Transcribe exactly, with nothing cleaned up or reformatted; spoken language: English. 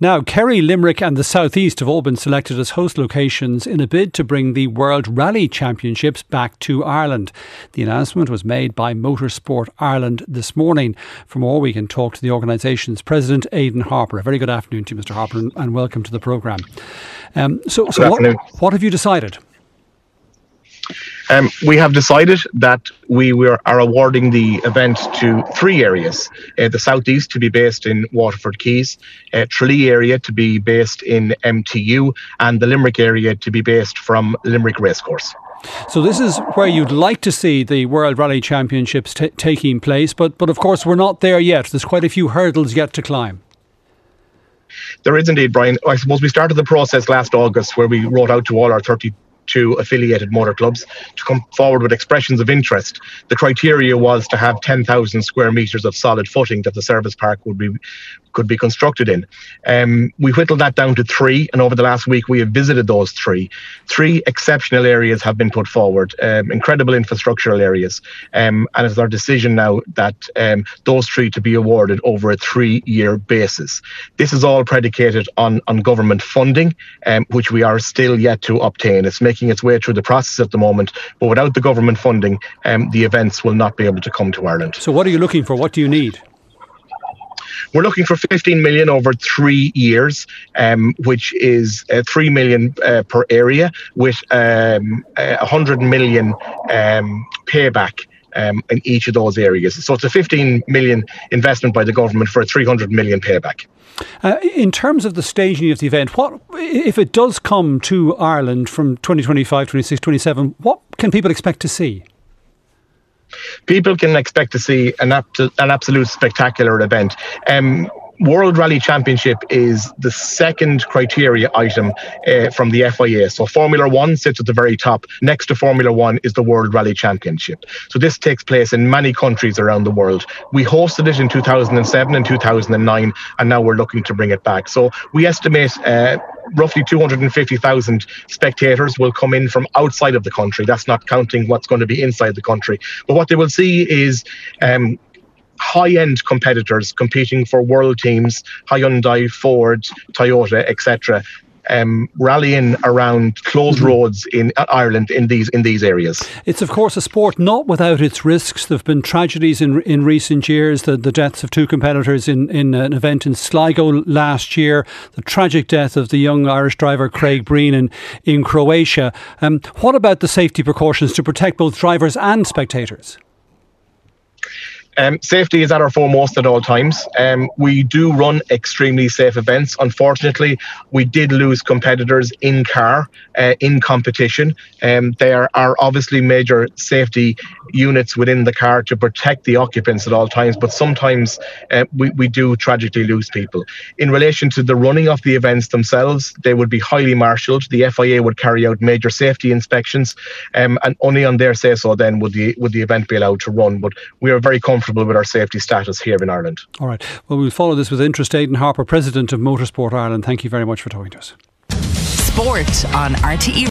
Now, Kerry, Limerick and the South East have all been selected as host locations in a bid to bring the World Rally Championships back to Ireland. The announcement was made by Motorsport Ireland this morning. For more, we can talk to the organisation's president, Aidan Harper. A very good afternoon to you, Mister Harper, and welcome to the programme. Um, so, so what, what have you decided? Um, we have decided that we were, are awarding the event to three areas. Uh, the Southeast to be based in Waterford Quays, uh, Tralee area to be based in M T U, and the Limerick area to be based from Limerick Racecourse. So this is where you'd like to see the World Rally Championships t- taking place, but, but of course we're not there yet. There's quite a few hurdles yet to climb. There is indeed, Brian. I suppose we started the process last August where we wrote out to all our thirty-two affiliated motor clubs to come forward with expressions of interest. The criteria was to have ten thousand square metres of solid footing that the service park would be could be constructed in. Um, we whittled that down to three, and over the last week we have visited those three. Three exceptional areas have been put forward, um, incredible infrastructural areas, um, and it's our decision now that um, those three to be awarded over a three-year basis. This is all predicated on, on government funding, um, which we are still yet to obtain. It's making its way through the process at the moment, but without the government funding, um, the events will not be able to come to Ireland. So what are you looking for? What do you need? We're looking for fifteen million over three years, um, which is uh, three million uh, per area, with um, uh, one hundred million um, payback um, in each of those areas. So it's a fifteen million investment by the government for a three hundred million payback. Uh, in terms of the staging of the event, what if it does come to Ireland from twenty twenty-five, twenty-six, twenty-seven, what can people expect to see? People can expect to see an, ap- an absolute spectacular event. Um, World Rally Championship is the second criteria item uh, from the F I A. So Formula One sits at the very top. Next to Formula One is the World Rally Championship. So this takes place in many countries around the world. We hosted it in two thousand seven and two thousand nine, and now we're looking to bring it back. So we estimate uh, roughly two hundred fifty thousand spectators will come in from outside of the country. That's not counting what's going to be inside the country. But what they will see is um, high-end competitors competing for world teams, Hyundai, Ford, Toyota, et cetera, um, rallying around closed mm-hmm. roads in Ireland in these in these areas. It's of course a sport not without its risks. There have been tragedies in in recent years. The, the deaths of two competitors in, in an event in Sligo last year. The tragic death of the young Irish driver Craig Breen in, in Croatia. Um, what about the safety precautions to protect both drivers and spectators? Um, safety is at our foremost at all times. Um, we do run extremely safe events. Unfortunately, we did lose competitors in car, uh, in competition. Um, there are obviously major safety units within the car to protect the occupants at all times, but sometimes uh, we, we do tragically lose people. In relation to the running of the events themselves, they would be highly marshalled. The F I A would carry out major safety inspections, um, and only on their say-so then would the, would the event be allowed to run. But we are very comfortable with our safety status here in Ireland. All right. Well, we'll follow this with interest. Aidan Harper, President of Motorsport Ireland, thank you very much for talking to us. Sport on R T E.